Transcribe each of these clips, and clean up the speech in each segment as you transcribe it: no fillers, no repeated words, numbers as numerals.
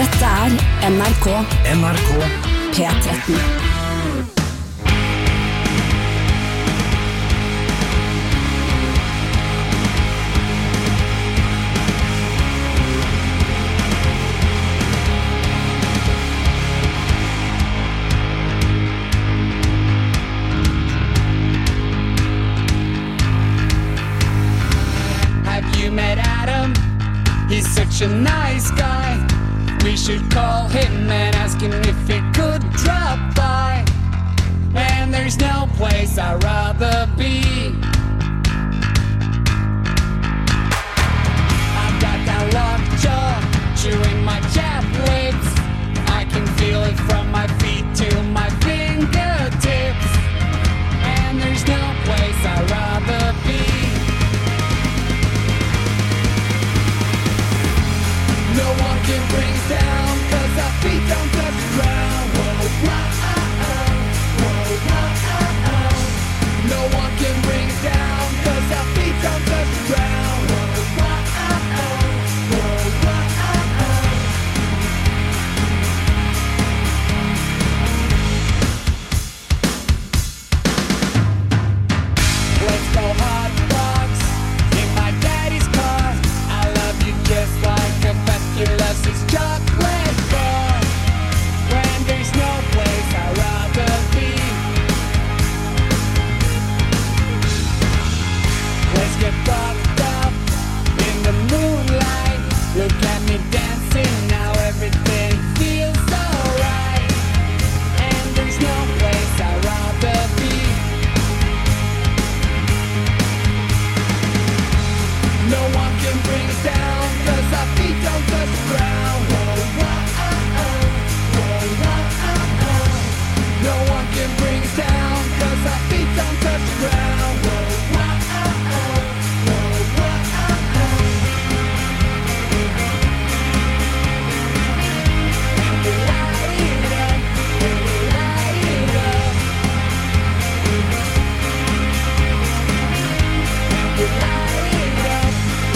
Dette NRK. NRK P13. You met Adam, he's such a nice guy. We should call him and ask him if he could drop by. And there's no place I'd rather be. I've got that lockjaw chewing my chapped lips. I can feel it from my feet to my fingertips. And there's no place I'd rather be. No one can bring us down, 'cause our feet don't touch the ground. Whoa, whoa, whoa. No one can bring us down, 'cause our feet don't touch the ground. Whoa, let's go hot box in my daddy's car. I love you just like a he loves his chocolate bar. When there's no place I'd rather be. Let's get fucked up in the moonlight. Look at me dancing, now everything feels alright. And there's no place I'd rather be. No one can bring us down, 'cause our feet don't touch the ground. No one can bring us down, 'cause our feet don't touch the ground. And we light it up, and we light it up. And we light it up.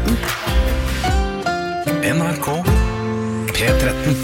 P13. NRK P13.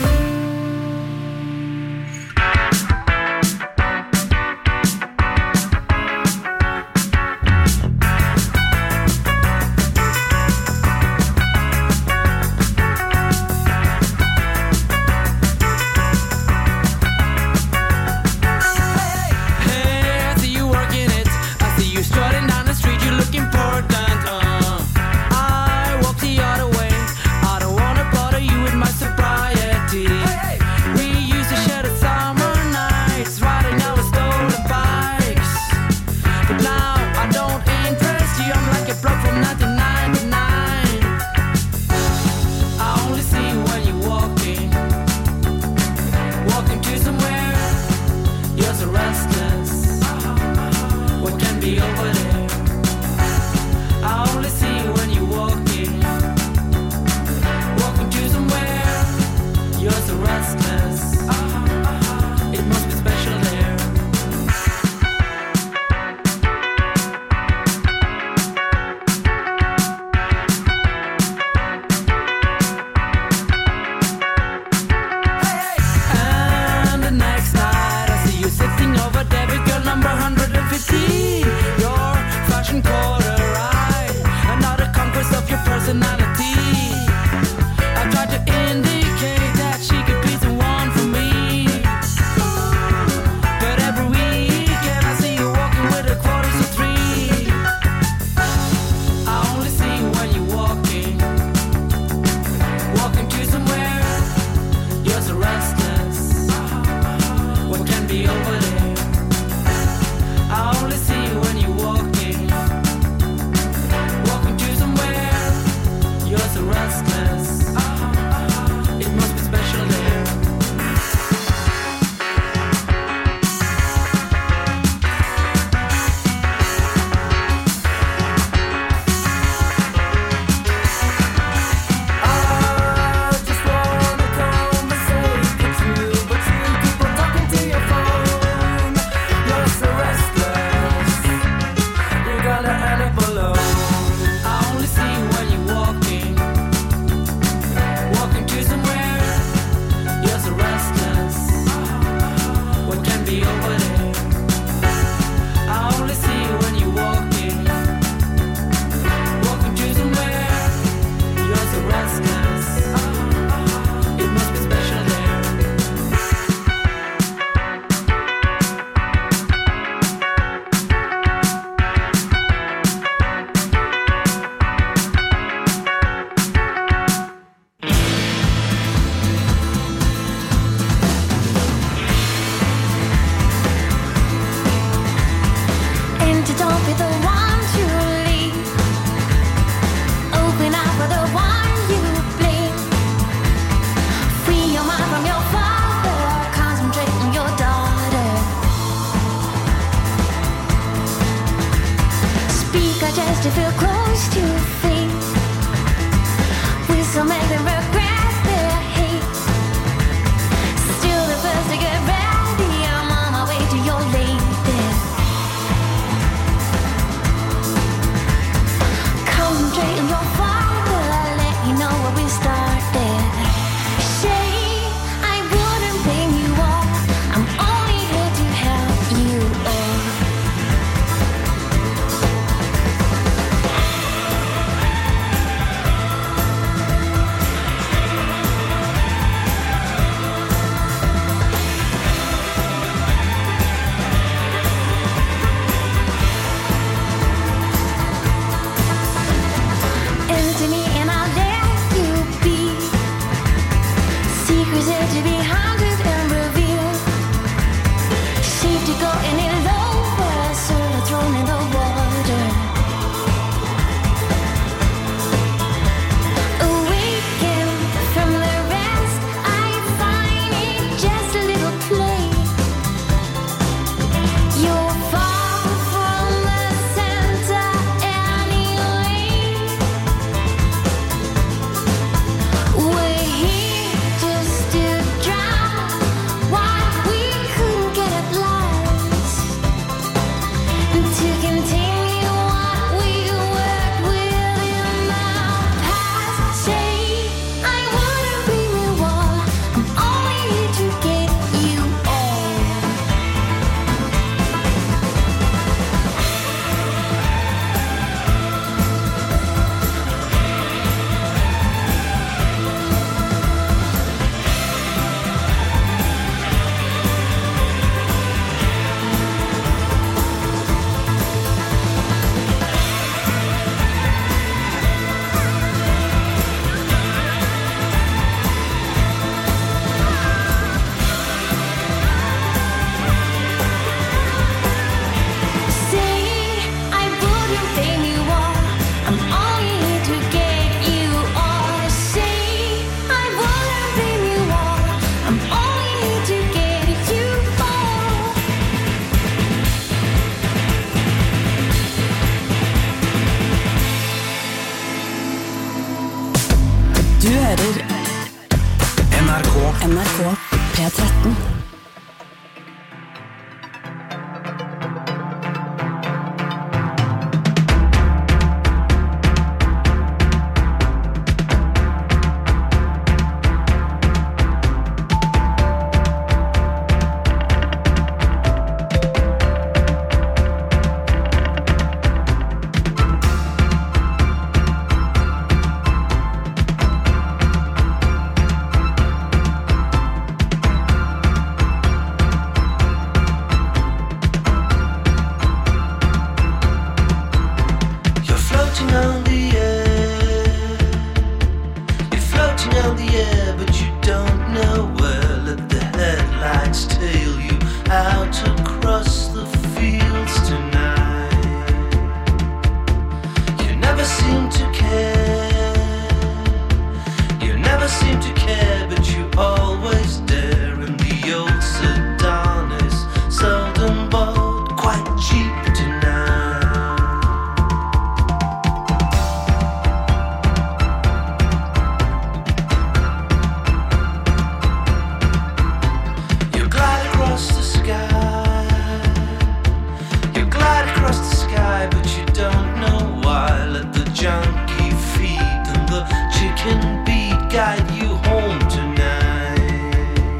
junkie feet and the chicken beat guide you home tonight.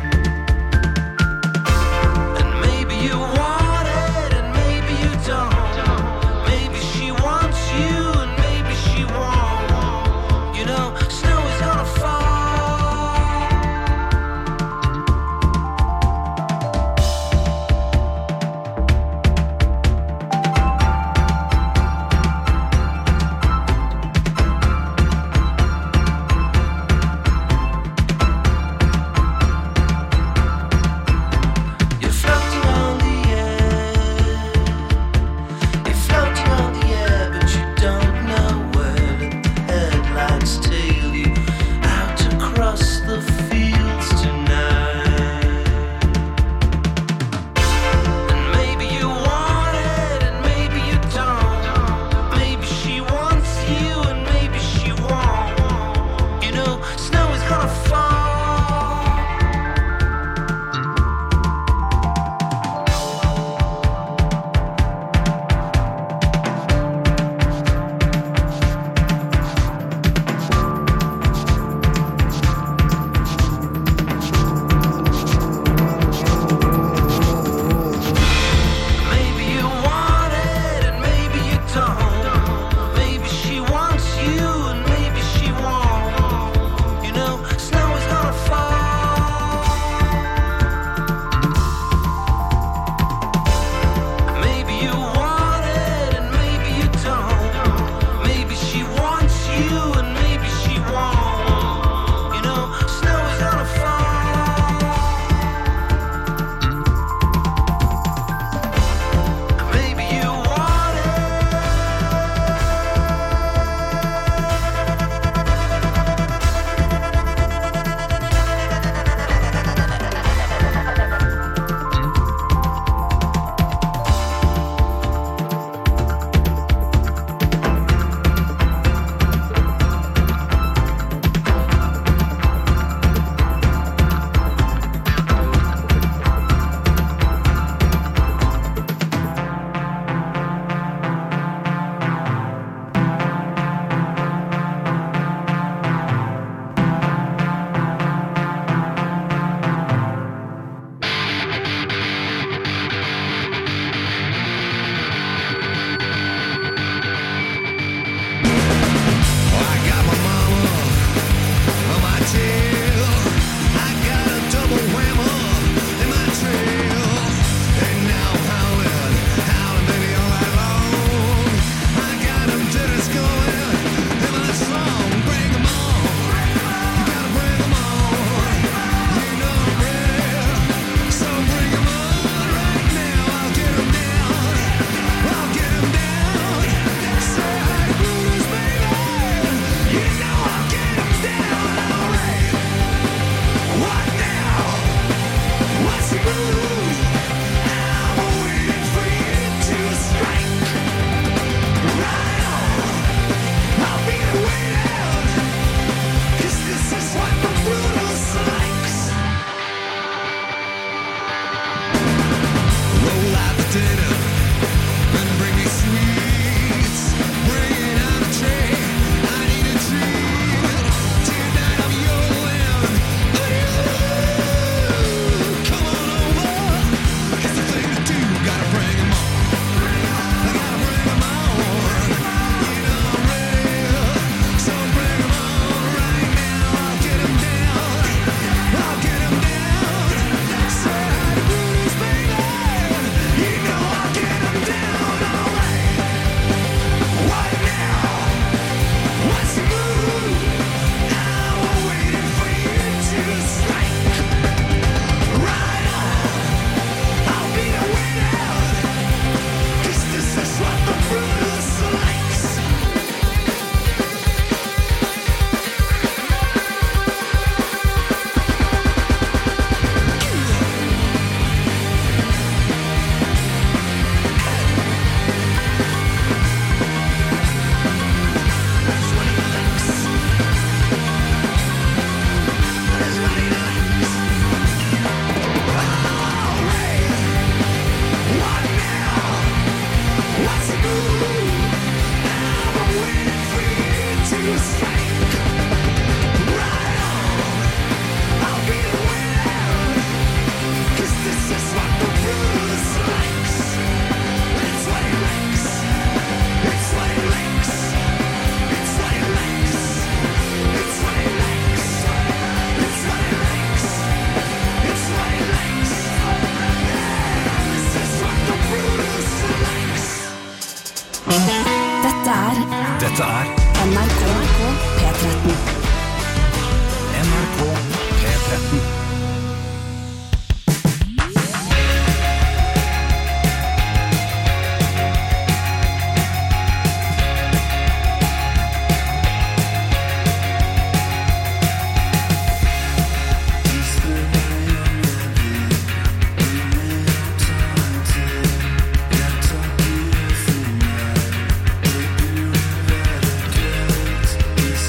And maybe you want it and maybe you don't. Maybe she wants you and maybe she won't. You know, snow is gonna fall. Dette er NRK P13. NRK P13. This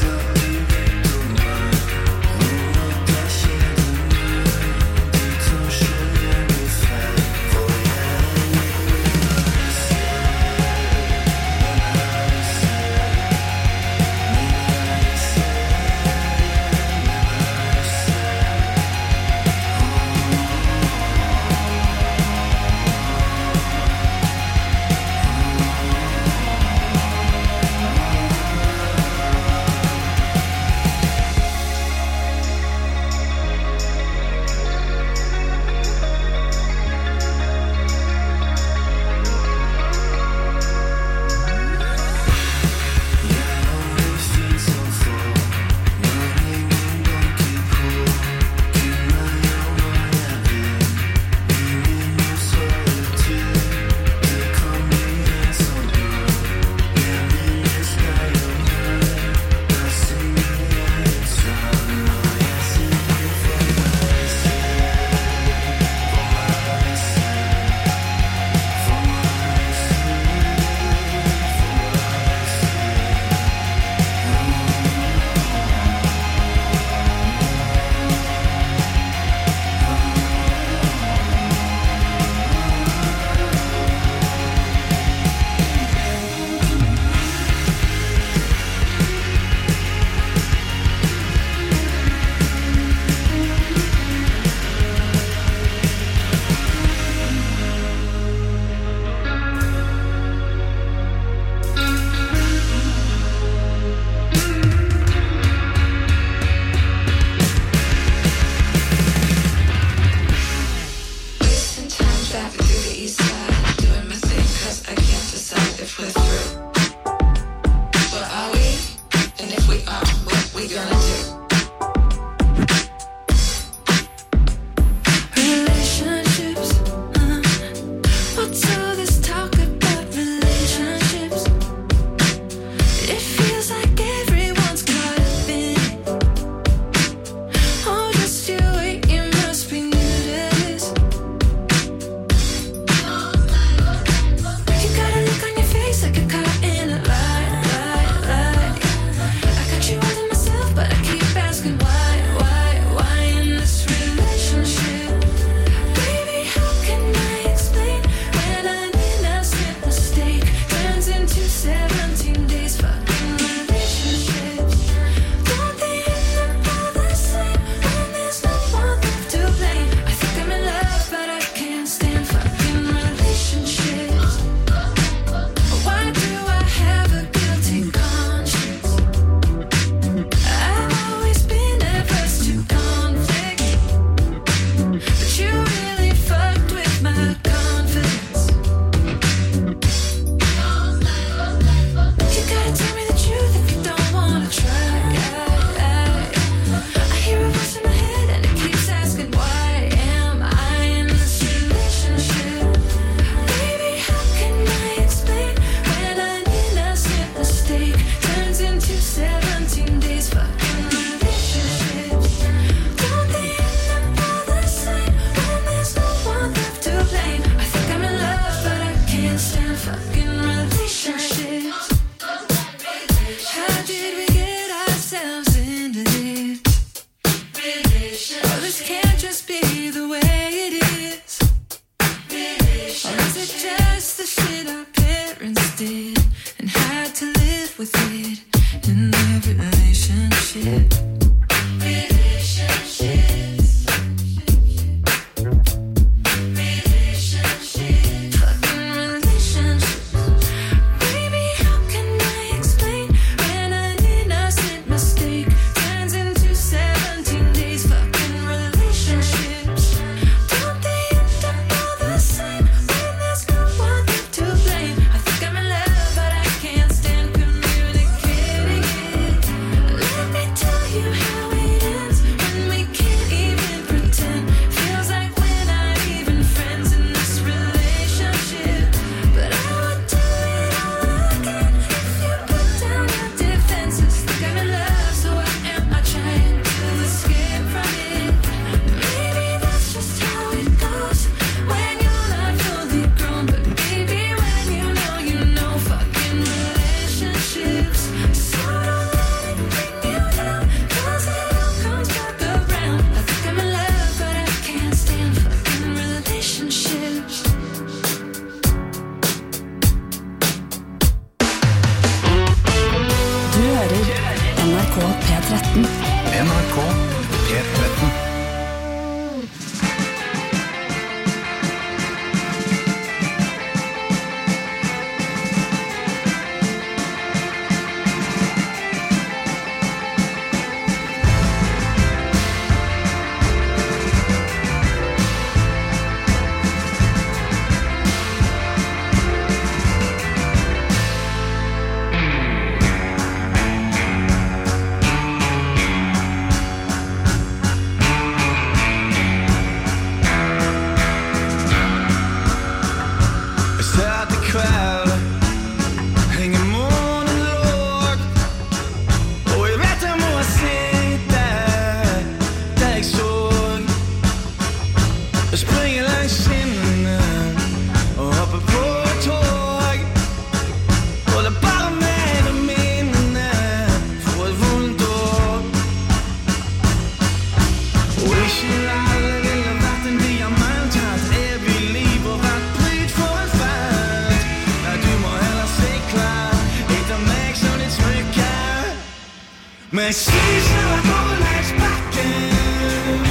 Men syns när jag går längs backen.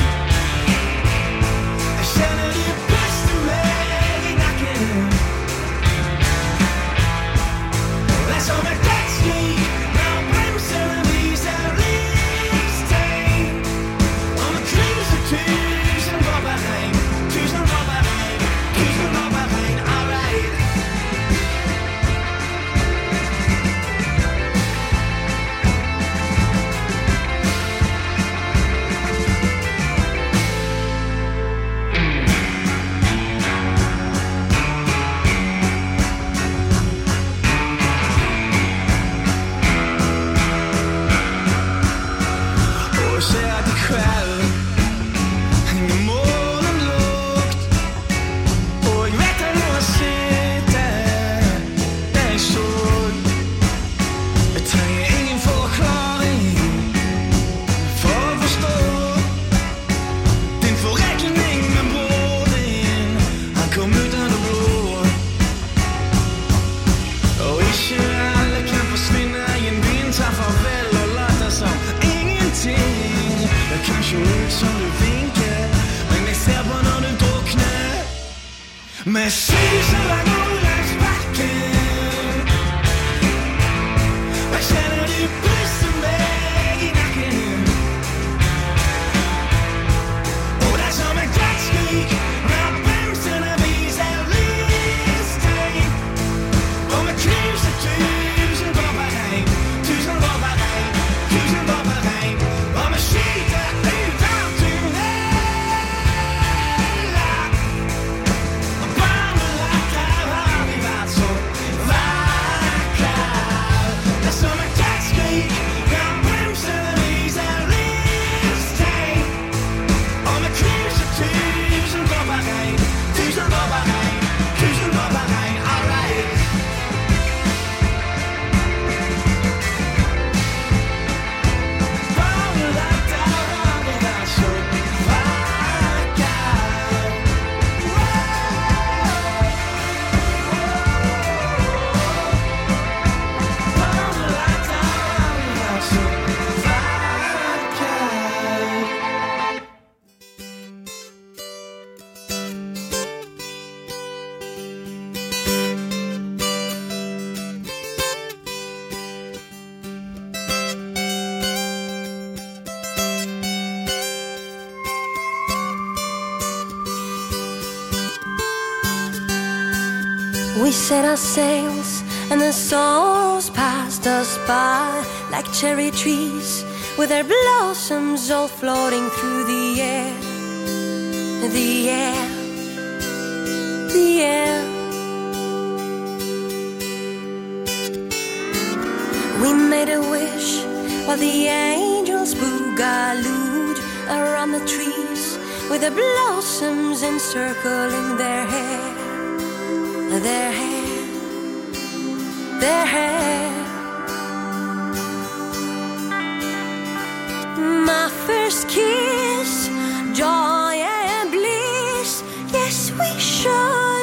Jag känner det bästa med i nacken. Det är som ett dödsskrik när bromsen visar livstegn. Om en krusar tusen droppar regn, tusen droppar regn, tusen droppar regn, all right. Och ser dig själv hänger målen lågt. Och jag vet att jag sitter där i sorg. Jag tränger ingen förklaring för att förstå din förräkning med bror din. Han kom utan det blå. Och inte alla kan försvinna i en vinterfarväl och låta som ingenting. Jag kanske ut som du vinkar, men jag ser på när du drunknar. Med sysen jag går längs backen. Jag känner det brister mig i nacken. Och det är som ett dödsskrik när bromsarna visar livstegn. Om ett krusar tusen droppar regn, tusen droppar regn, tusen droppar regn. Om en skiter utan tunnelar. Och barnelackar har vi varit så vackra. Det är som ett dödsskrik när bromsarna visar livstegn. Om ett krusar tusen droppar regn, tusen droppar regn, tusen droppar regn, all right. We set our sails and the sorrows passed us by like cherry trees with their blossoms all floating through the air, the air, the air. We made a wish while the angels boogalooed around the trees with the blossoms encircling their hair. Their hair, their hair. My first kiss, joy and bliss. Yes, we should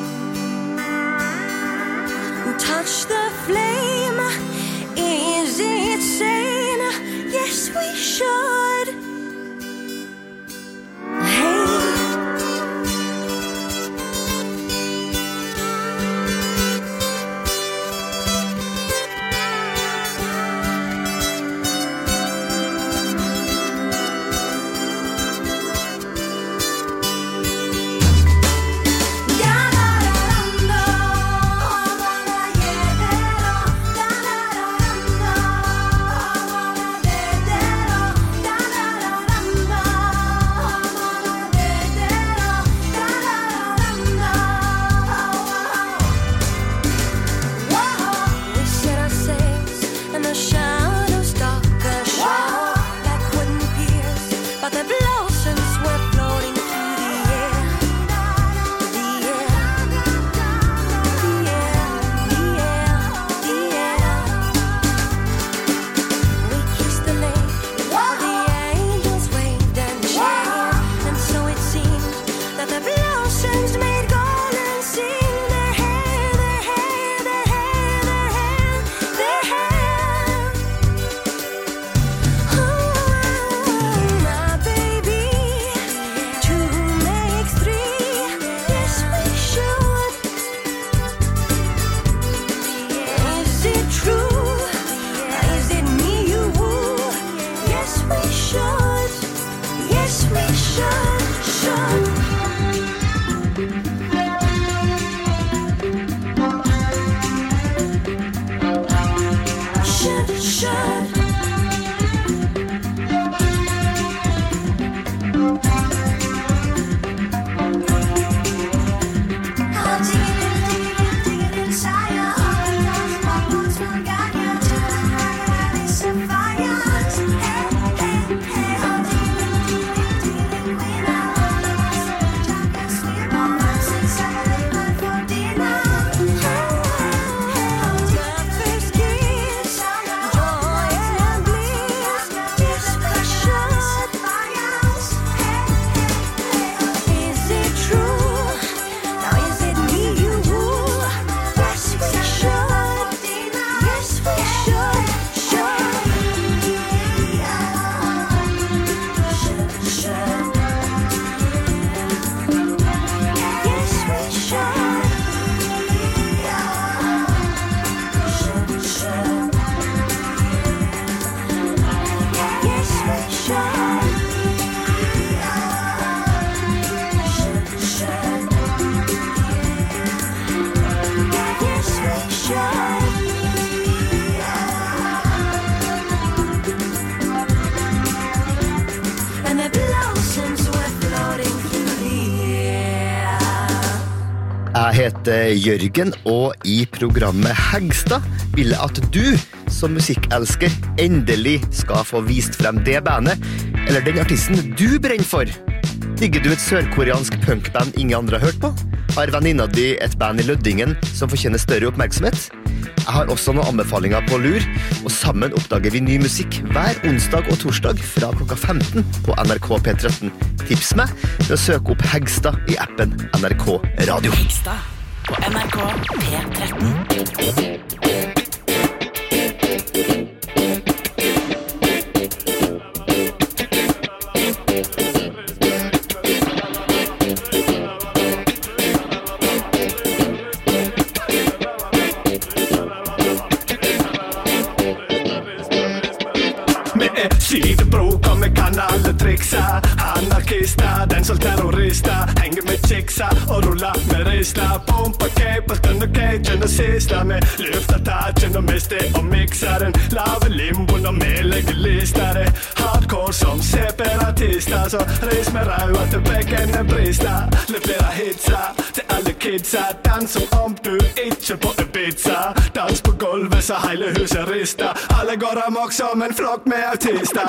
touch the flame. Is it sane? Yes, we should. Hey. heter Jørgen, og i programmet Hegstad vil jeg at du som musikkelsker endelig skal få vist frem det bandet, eller den artisten du brenner for. Digger du et sørkoreansk punkband ingen andre har hørt på? Har venninna di et band i Løddingen som fortjener større oppmerksomhet? Jeg har også noen anbefalinger på lur, og sammen oppdager vi ny musikk hver onsdag og torsdag fra klokka 15 på NRK P13. Tips meg ved å søke opp Hegstad i appen NRK Radio. Hegstad på NRK P13. Sidebrok og vi kan alle triksa Anarkister, den som terrorister Henger med chicksa og ruller med risla Pumpa capelten og cagen og sista Vi løfter tagen og mister og mixer den Lave limboen og vi legger lister Hardcore som separatister Så reis med rauer til bekkene brister Leverer hitsa til alle kidsa Dans som om du ikke på Ibiza Dans på gulvet så hele huset rister Alle går amok som en flokk med autister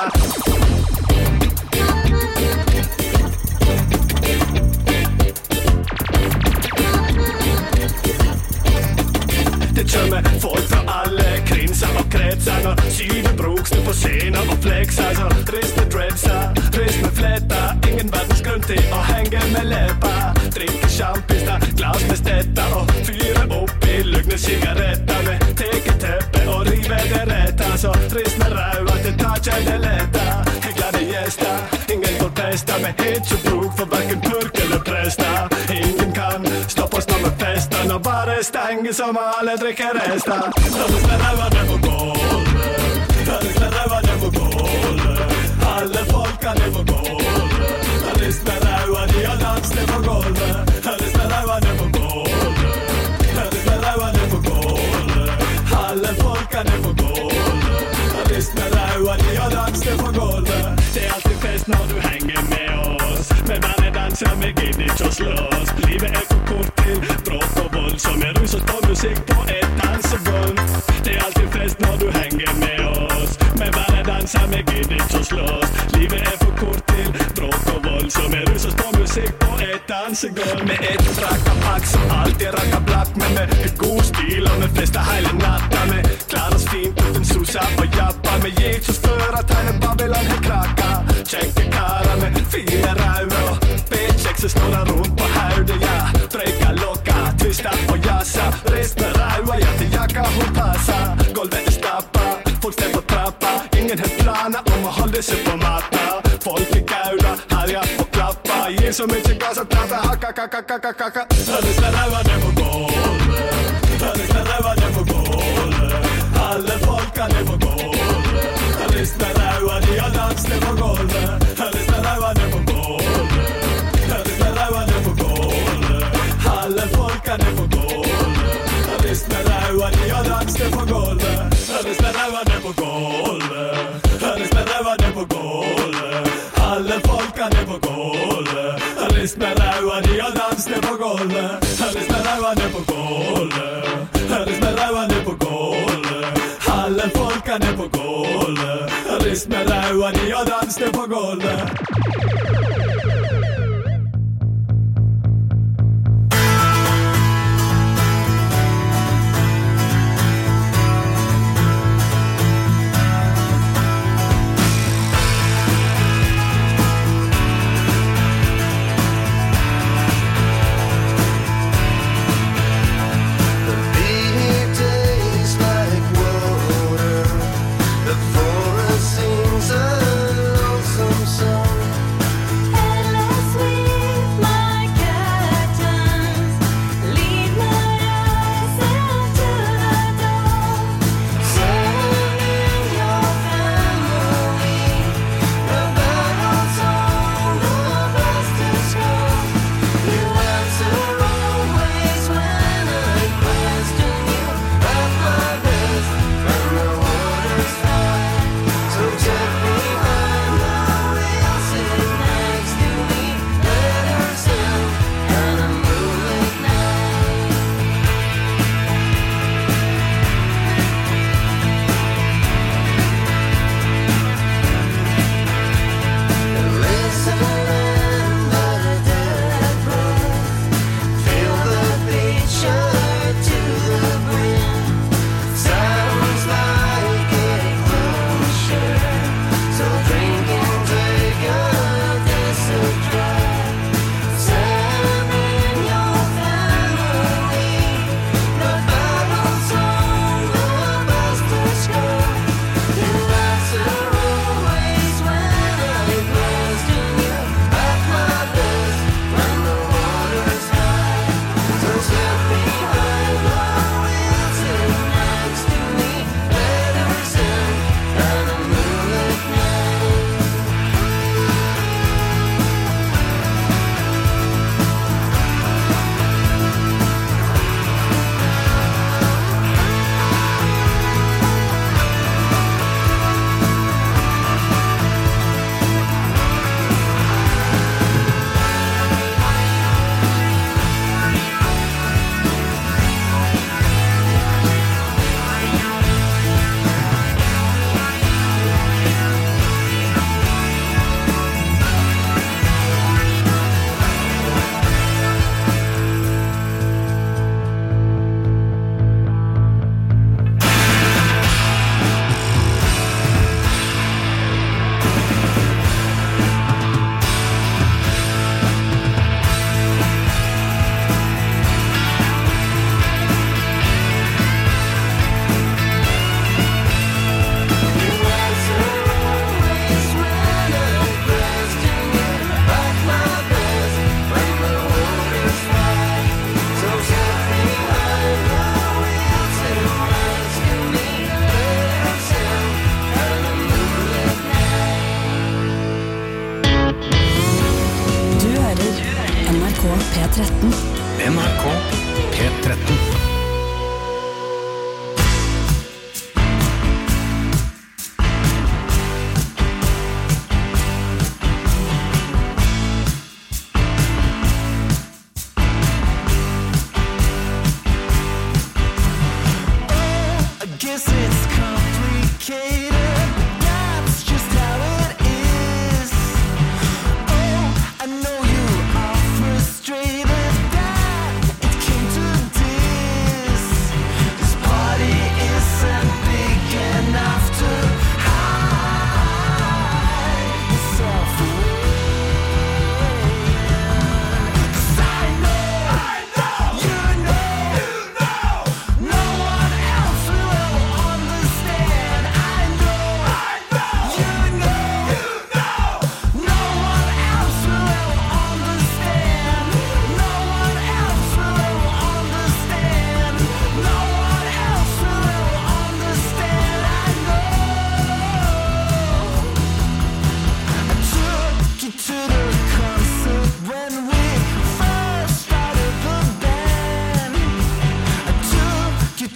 Det kommer folk fra alle krinser og kretser Når Sydebrok står på scenen og flekser Så rist med dreadser, rist med fletter Ingen verdens grunn til å henge med lepper Drikke champista, glas med stetter Og fyre opp i lugne sigaretter Med teketeppe og rive det retta Så rist med rauer til tacha det letta Jeg glade gjester, ingen får pesta Med hits og bruk for hverken purk eller prester Ingen kan stoppe oss når vi fester Når bare stenger som alle drikker rester Rist med rauene på gulvet Rist med rauene på gulvet Alle folkene på gulvet Rist med rauene, de har danset på gulvet Rist med rauene på gulvet Rist med rauene på gulvet Alle folkene på gulvet Rist med rauene, de har danset på gulvet Det er alltid fest når du henger med oss Men bare danser, vi gidder ikke å slåss Livet er for kort til bråk og vold Som er ruset på musikk på et dansegulv Det er alltid fest når du henger med oss Men bare danser, vi gidder ikke å slåss Livet er for kort til bråk og vold Som er ruset på musikk på et dansegulv Med et rakkapakk som alltid rakker blakk Men med god stil og med fester hele natta Vi klarer oss fint uten susa og jappa Vi gikk så stør at hele Babylon har krakka Kjekke karer med 4 rauer Og B-kjekse snurrer rundt på haudet, ja Breika lokka, twista og jassa Rist med rauer, ja til jakka hun passa Golvet er stappa, folk sted på trappa Ingen helt planer om å holde seg på matta Folk i gauda, herja og klappa Gir så mye gass og trappa Hakka, kakka, kakka, kakka Rist med rauene på gulvet Rist med rauene på gulvet Alle folkene på gulvet Rist med rauene, de har danset på gulvet Rist med rauene på gulvet Rist med rauene på gulvet Alle folkene på gulvet Rist med rauene, de har danset på gulvet Rist med rauene på gulvet Rist med rauene på gulvet Alle folkene på gulvet Rist med rauene, de har danset på gulvet Rist med rauene på gulvet Rist med rauene på gulvet Alle folkene på gulvet Rist med rauene, de har danset på gulvet Sings a lonesome song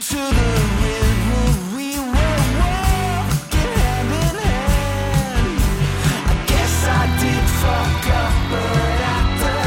to the river, we were walking hand in hand. I guess I did fuck up, but at the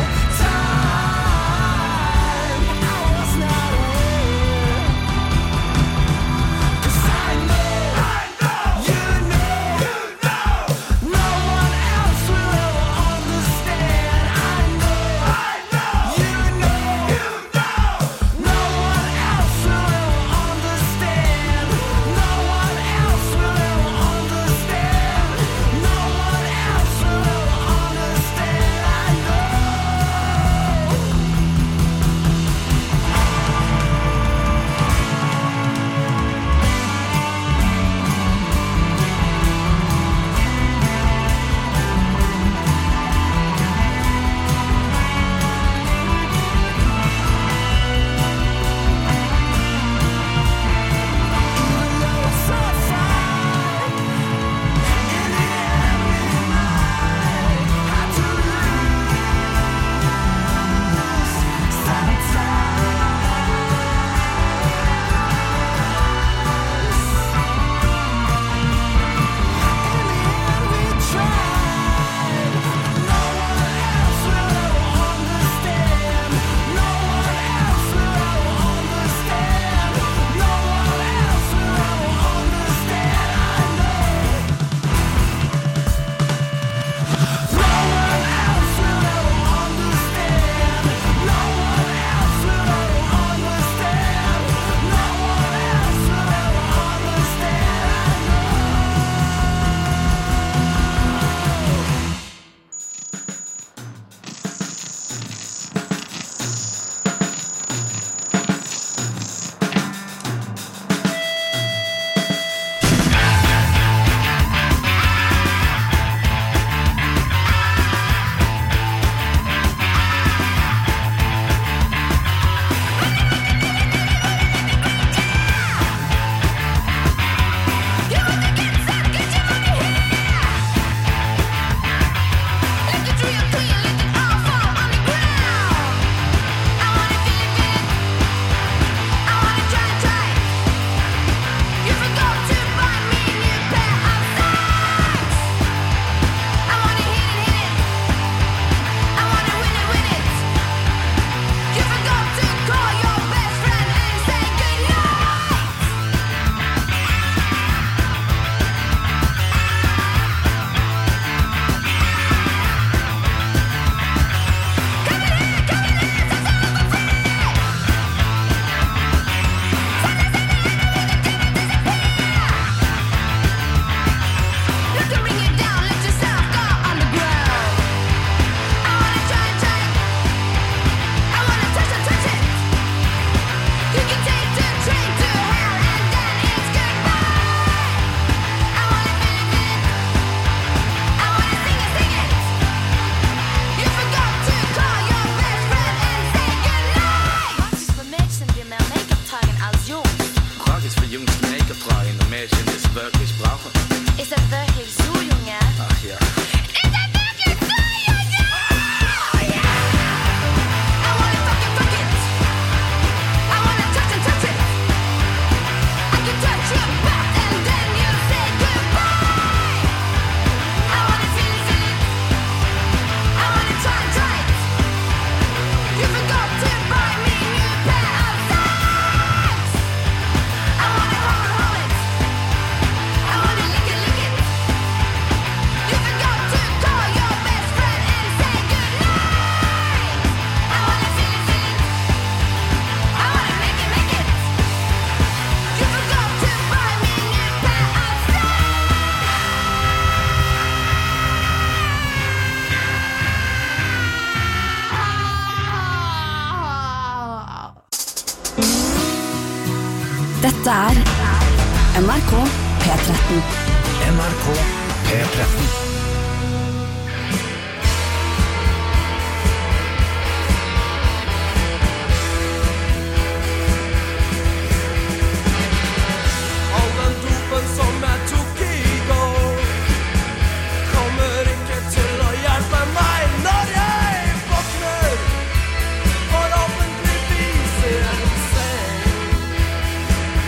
time I was not aware. 'Cause I know, you know, no one else will ever understand. I know, you know, no one else will ever understand. No one else will ever understand. No one else will ever understand. I know. Even though it's so fine, in the end we might have to lose sometimes. In the end we tried. No one else will ever understand. No one else will ever understand. No one else will ever understand. I know. No one else will ever understand. No one else will ever understand. No one else will ever understand. I Tragisch für Jungs, die Make-up tragen und Mädchen es wirklich brauchen. Ist das wirklich so, Junge? Ach ja. Ist das wirklich so, Junge? Oh, yeah! I wanna fuck it. I wanna touch it. I can touch your butt and then you say goodbye. I wanna feel it. I wanna try it. You forgot to buy me a new pair of socks. I wanna hold it. I wanna lick it. You forgot to call your best friend and say goodnight. I wanna feel it. I wanna make it. You forgot to buy me a new pair of socks. Dette er NRK P13. NRK P13. All den dopen som jeg tok i går, kommer ikke til å hjelpe meg når jeg våkner. Forhåpentligvis i en seng.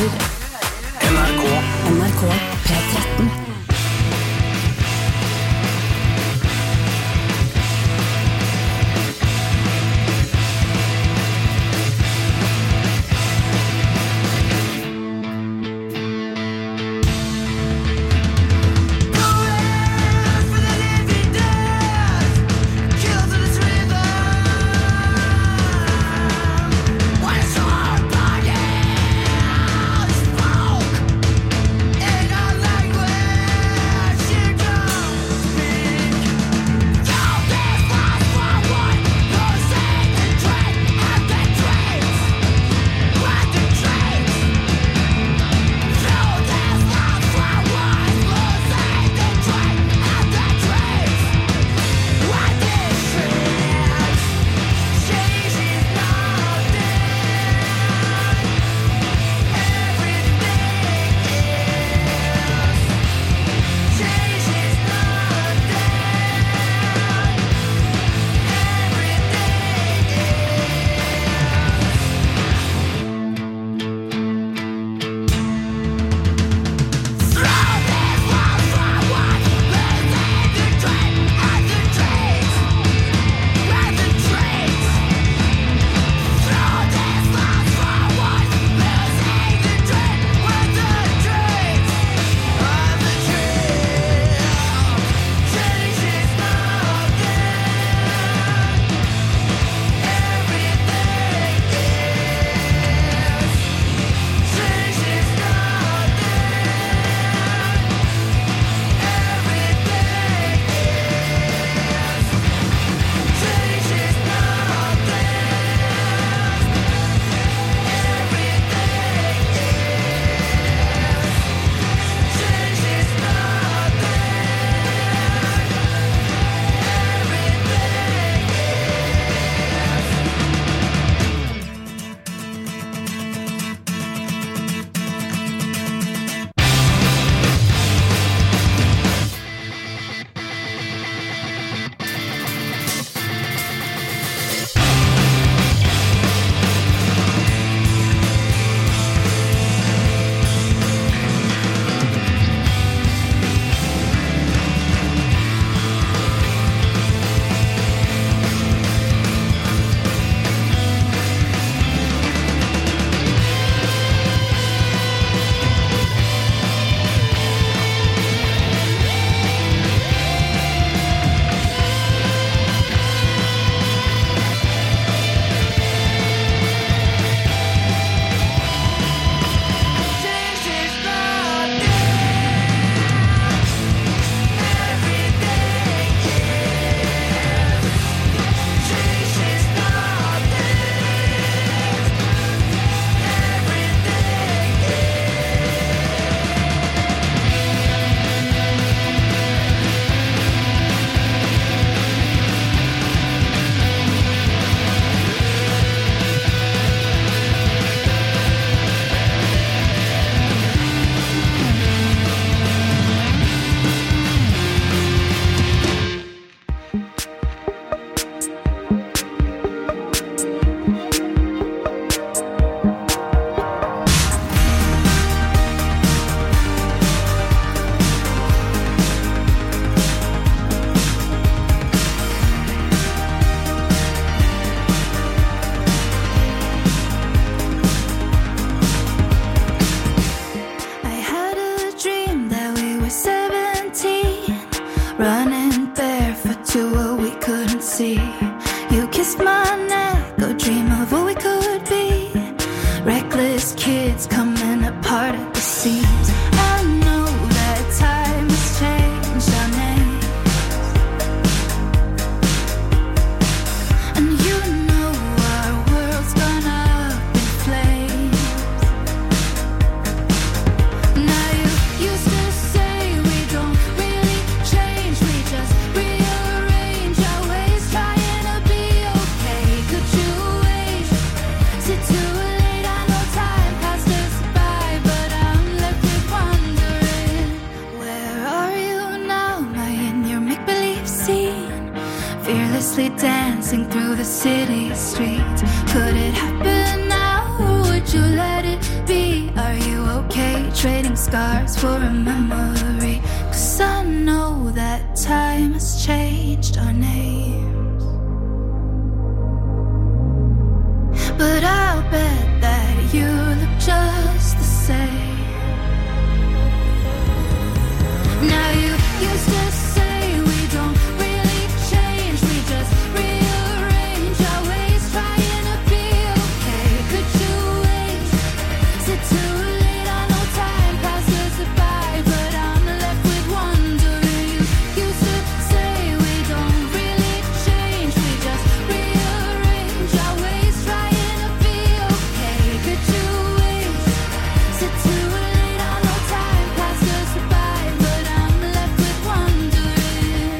hører NRK P13. fearlessly dancing through the city streets. Could it happen now, or would you let it be? Are you trading scars for a memory. 'Cause I know that time has changed our names, but I'll bet that you look just the same. Now you used to say we don't really change, we just rearrange our ways, trying to be okay. Could you wait? Is it too late? I know time passes by, but I'm left with wondering. You used to say we don't really change, we just rearrange our ways, trying to be okay. Could you wait? Is it too late? I know time passes by, but I'm left with wondering.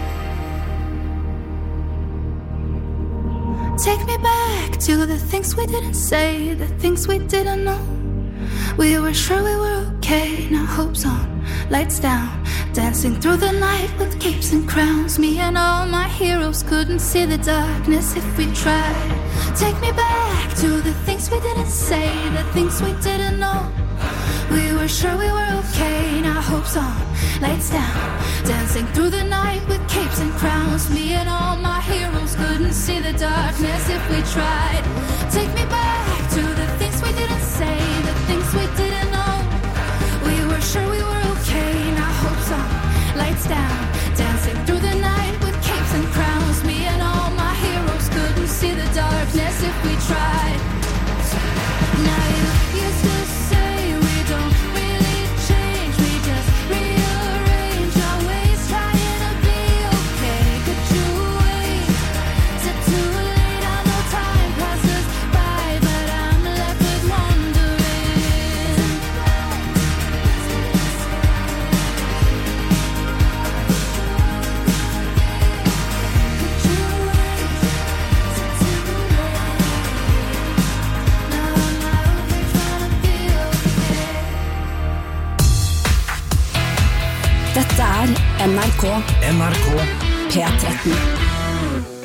Take me back to the things we didn't say, the things we didn't know. We were sure we were okay, now hope's on, lights down, dancing through the night with capes and crowns. Me and all my heroes couldn't see the darkness if we tried. Take me back to the things we didn't say, the things we didn't know. We were sure we were okay, now hope's on, lights down, dancing through the night with capes and crowns. Me and all my heroes couldn't see the darkness if we tried. Take me back to the things we didn't say, the things we didn't know. We were sure we were okay, now hope's on, lights down, dancing through the night with capes and crowns. Me and all my heroes couldn't see the darkness if we tried. Now you used to say we don't really change, we just rearrange our ways, trying to be okay. Could you wait? Is it too late? I know time passes by, but I'm left with wondering. Could you wait? Is it too late? Now I'm out here trying to be okay. Dette er NRK NRK P13.